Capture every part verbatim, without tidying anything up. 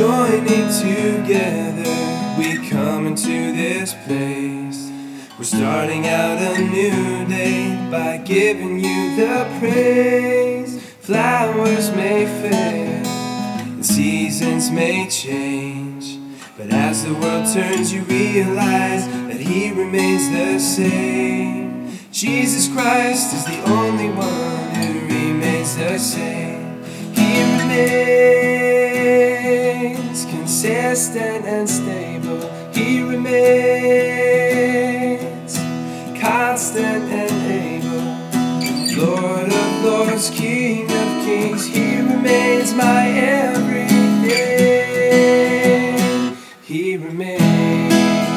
Joining together, we come into this place. We're starting out a new day by giving you the praise. Flowers may fade and seasons may change, but as the world turns you realize that He remains the same. Jesus Christ is the only one who remains the same. He remains consistent and stable. He remains constant and able. Lord of lords, King of kings, He remains my everything. He remains.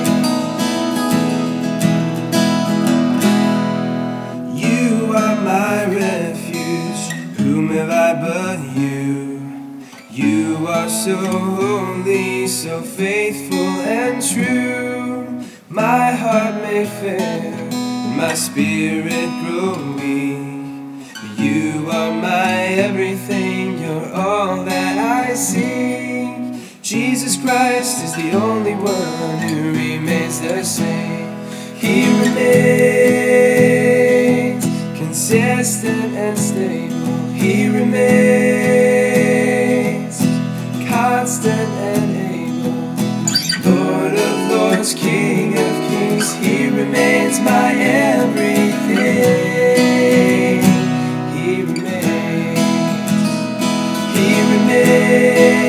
You are my refuge. Whom have I but you? You are so holy, so faithful and true. My heart may fail and my spirit grow weak, but you are my everything. You're all that I seek. Jesus Christ is the only one who remains the same. He remains consistent and stable. He remains constant and able. Lord of lords, King of kings, He remains my everything. He remains. He remains.